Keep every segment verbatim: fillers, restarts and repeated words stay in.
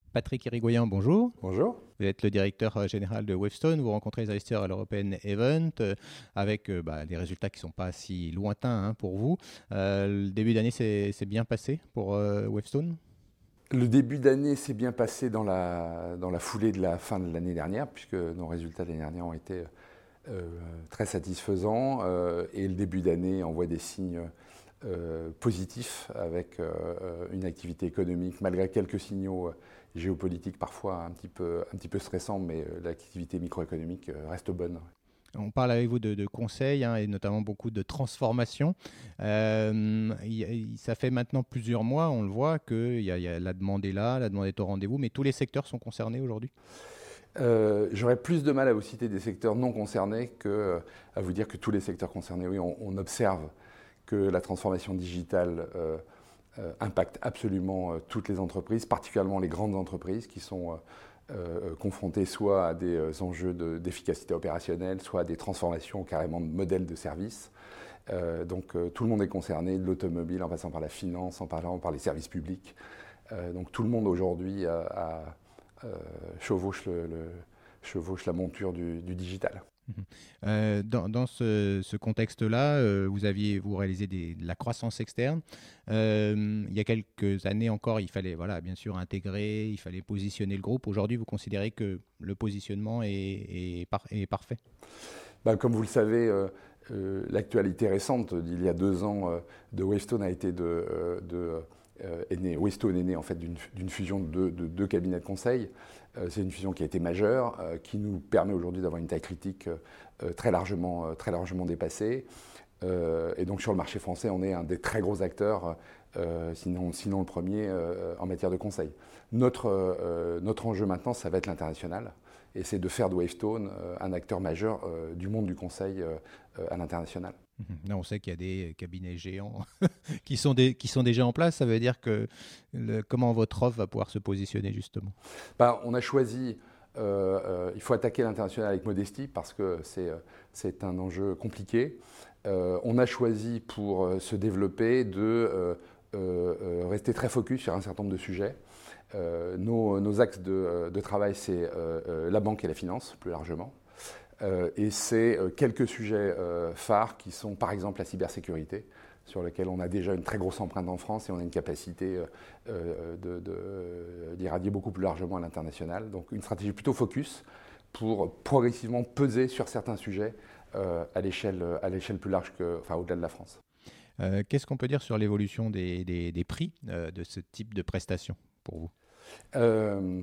Patrick Irigoyen, bonjour. Bonjour. Vous êtes le directeur euh, général de Wavestone. Vous rencontrez les investisseurs à l'European Event euh, avec euh, bah, des résultats qui ne sont pas si lointains hein, pour vous. Euh, le début d'année s'est s'est bien passé pour euh, Wavestone. Le début d'année s'est bien passé dans la, dans la foulée de la fin de l'année dernière, puisque nos résultats de l'année dernière ont été euh, très satisfaisants. Euh, et le début d'année envoie des signes euh, positifs avec euh, une activité économique, malgré quelques signaux euh, géopolitiques parfois un petit peu, un petit peu stressants, mais euh, l'activité microéconomique euh, reste bonne. On parle avec vous de, de conseils hein, et notamment beaucoup de transformation. Euh, il- il- ça fait maintenant plusieurs mois, on le voit, que il y a- il y a la demande est là, la demande est au rendez-vous, mais tous les secteurs sont concernés aujourd'hui. Euh, J'aurais plus de mal à vous citer des secteurs non concernés que euh, à vous dire que tous les secteurs concernés. Oui, on, on observe que la transformation digitale euh, euh, impacte absolument euh, toutes les entreprises, particulièrement les grandes entreprises qui sont euh, euh, confrontées soit à des euh, enjeux de- d'efficacité opérationnelle, soit à des transformations carrément de modèles de services. Euh, donc euh, tout le monde est concerné, de l'automobile en passant par la finance, en passant par les services publics. Euh, donc tout le monde aujourd'hui a, a, euh, chevauche, le, le- chevauche la monture du, du digital. Mhm. Euh, dans, dans ce, ce contexte-là, euh, vous aviez vous réalisé des- de la croissance externe. Euh, il y a quelques années encore, il fallait voilà, bien sûr intégrer, il fallait positionner le groupe. Aujourd'hui, vous considérez que le positionnement est, est par- est parfait? Ben, comme vous le savez, euh, euh, l'actualité récente d'il y a deux ans euh, de Wavestone a été de, euh, de euh, est né, Wavestone est né en fait d'une d'une fusion de deux, de deux cabinets de conseil. Euh, c'est une fusion qui a été majeure, euh, qui nous permet aujourd'hui d'avoir une taille critique euh, très largement, euh, très largement dépassée. Euh, et donc sur le marché français, on est un des très gros acteurs, euh, sinon, sinon le premier euh, en matière de conseil. Notre, euh, notre enjeu maintenant, ça va être l'international. Et c'est de faire de Wavestone euh, un acteur majeur euh, du monde du conseil euh, euh, à l'international. Mhm. Là, on sait qu'il y a des cabinets géants qui sont, des, qui sont déjà en place. Ça veut dire que le- comment votre offre va pouvoir se positionner justement? Ben, on a choisi, euh, euh, il faut attaquer l'international avec modestie parce que c'est, euh, c'est un enjeu compliqué. Euh, on a choisi pour euh, se développer de euh, euh, euh, rester très focus sur un certain nombre de sujets. Euh, nos, nos axes de, euh, de travail, c'est euh, euh, la banque et la finance, plus largement. Euh, et c'est euh, quelques sujets euh, phares qui sont par exemple la cybersécurité, sur lequel on a déjà une très grosse empreinte en France et on a une capacité euh, euh, de- de- d'irradier beaucoup plus largement à l'international. Donc une stratégie plutôt focus pour progressivement peser sur certains sujets euh, à l'échelle à l'échelle plus large que, enfin au-delà de la France. Euh, Qu'est-ce qu'on peut dire sur l'évolution des, des- des prix euh, de ce type de prestations pour vous? Euh,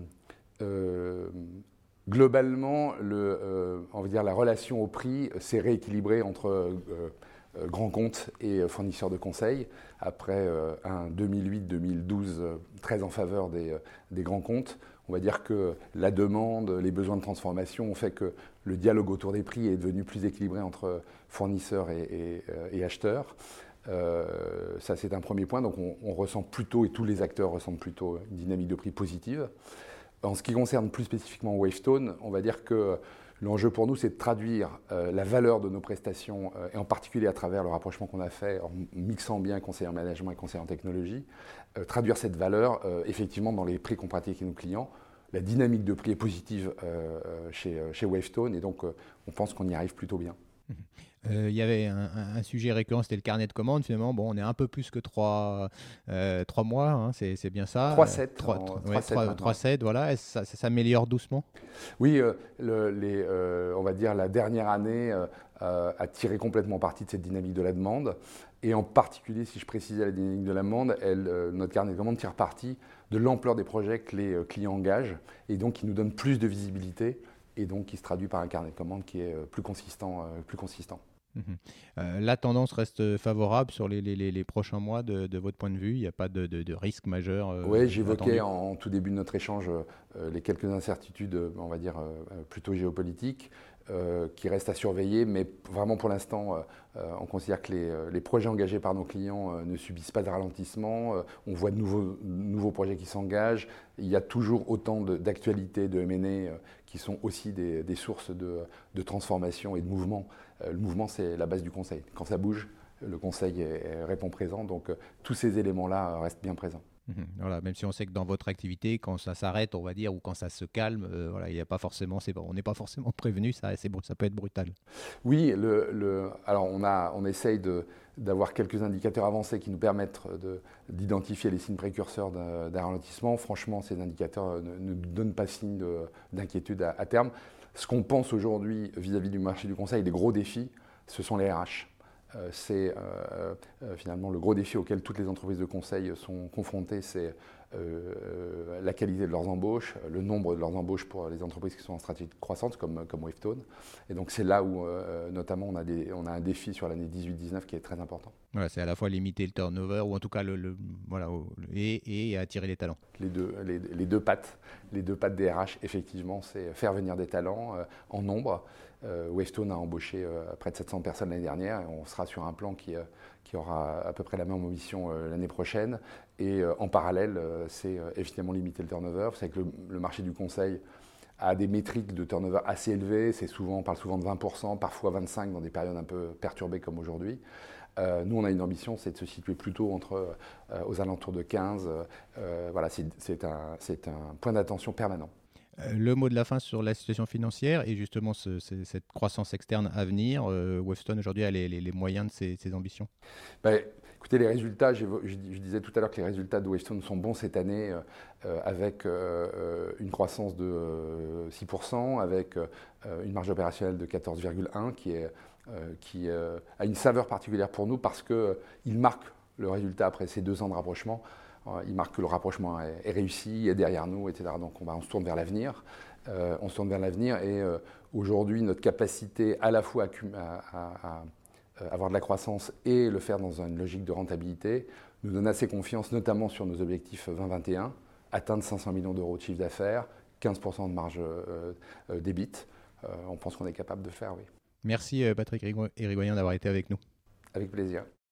euh, Globalement, le, euh, on va dire la relation au prix s'est rééquilibrée entre euh, euh, grands comptes et euh, fournisseurs de conseil après euh, un deux mille huit deux mille douze euh, très en faveur des, euh, des grands comptes. On va dire que la demande, les besoins de transformation ont fait que le dialogue autour des prix est devenu plus équilibré entre fournisseurs et, et, euh, et acheteurs. Euh, ça, c'est un premier point. Donc, on, on ressent plutôt, et tous les acteurs ressentent plutôt, une dynamique de prix positive. En ce qui concerne plus spécifiquement Wavestone, on va dire que l'enjeu pour nous, c'est de traduire euh, la valeur de nos prestations, euh, et en particulier à travers le rapprochement qu'on a fait en mixant bien conseiller en management et conseiller en technologie, euh, traduire cette valeur euh, effectivement dans les prix qu'on pratique avec nos clients. La dynamique de prix est positive euh, chez, chez Wavestone et donc euh, on pense qu'on y arrive plutôt bien. Euh, Il y avait un, un- un sujet récurrent, c'était le carnet de commandes. Finalement, bon, on est un peu plus que trois, euh, trois mois, hein, c'est, c'est bien ça. trois Euh, sept, trois, en- ouais, trois sept trois, trois maintenant. sept, voilà. Est-ce que ça, ça s'améliore doucement? Oui, euh, le- les, euh, on va dire la dernière année euh, euh, a tiré complètement parti de cette dynamique de la demande. Et en particulier, si je précisais la dynamique de la demande, elle, euh, notre carnet de commandes tire parti de l'ampleur des projets que les euh, clients engagent et donc qui nous donne plus de visibilité et donc qui se traduit par un carnet de commandes qui est euh, plus consistant. euh, plus consistant. Mhm. Euh, la tendance reste favorable sur les, les- les- les prochains mois de, de votre point de vue. Il n'y a pas de, de- de risque majeur euh, Oui, j'évoquais attendu. en, en tout début de notre échange euh, les quelques incertitudes, euh, on va dire, euh, plutôt géopolitiques, euh, qui restent à surveiller, mais vraiment pour l'instant, euh, euh, on considère que les, euh, les projets engagés par nos clients euh, ne subissent pas de ralentissement. Euh, on voit de nouveaux, nouveaux projets qui s'engagent. Il y a toujours autant de- d'actualités, de, M and A, euh, qui sont aussi des, des sources de, de transformation et de mouvement. Euh, le mouvement, c'est la base du conseil. Quand ça bouge, le conseil est- est- répond présent. Donc, euh, tous ces éléments-là euh, restent bien présents. Mhm. Voilà, même si on sait que dans votre activité, quand ça s'arrête, on va dire, ou quand ça se calme, euh, voilà, il y a pas forcément, c'est, bon, on n'est pas forcément prévenu, ça, c'est, ça peut être brutal. Oui, le, le, alors on, a, on essaye de, d'avoir quelques indicateurs avancés qui nous permettent de, d'identifier les signes précurseurs d'un, d'un ralentissement. Franchement, ces indicateurs ne, ne donnent pas signe de, d'inquiétude à, à terme. Ce qu'on pense aujourd'hui vis-à-vis du marché du conseil, des gros défis, ce sont les R H. Euh, c'est euh, euh, finalement le gros défi auquel toutes les entreprises de conseil sont confrontées, c'est euh, la qualité de leurs embauches, le nombre de leurs embauches pour les entreprises qui sont en stratégie de croissance comme, comme Wavestone. Et donc c'est là où euh, notamment on a, des, on a un défi sur l'année dix-huit dix-neuf qui est très important. Voilà, c'est à la fois limiter le turnover, ou en tout cas le, le voilà, et, et attirer les talents. Les deux, les, les deux pattes, les deux pattes des R H, effectivement, c'est faire venir des talents euh, en nombre. Euh, Wavestone a embauché euh, près de sept cents personnes l'année dernière et on sera sur un plan qui, euh, qui aura à peu près la même ambition euh, l'année prochaine. Et euh, en parallèle, euh, c'est euh, évidemment limiter le turnover. C'est que le, le marché du conseil a des métriques de turnover assez élevées. C'est souvent, on parle souvent de vingt pour cent, parfois vingt-cinq pour cent dans des périodes un peu perturbées comme aujourd'hui. Euh, nous, on a une ambition, c'est de se situer plutôt entre, euh, aux alentours de quinze. Euh, voilà, c'est, c'est, un, c'est un point d'attention permanent. Le mot de la fin sur la situation financière et justement ce, ce, cette croissance externe à venir. Euh, Wavestone aujourd'hui a les, les, les moyens de ses, ses ambitions. Ben, écoutez, les résultats, je, je, je disais tout à l'heure que les résultats de Wavestone sont bons cette année euh, avec euh, une croissance de euh, six pour cent, avec euh, une marge opérationnelle de quatorze virgule un qui, est, euh, qui euh, a une saveur particulière pour nous parce qu'il euh, marque le résultat après ces deux ans de rapprochement. Il marque que le rapprochement est, est réussi, est derrière nous, et cetera. Donc on, va, on se tourne vers l'avenir. Euh, on se tourne vers l'avenir et euh, aujourd'hui, notre capacité à la fois à, à, à, à avoir de la croissance et le faire dans une logique de rentabilité nous donne assez confiance, notamment sur nos objectifs vingt vingt et un, atteindre cinq cents millions d'euros de chiffre d'affaires, quinze pour cent de marge euh, euh, d'E B I T. Euh, on pense qu'on est capable de faire, oui. Merci Patrick Irigoyen d'avoir été avec nous. Avec plaisir.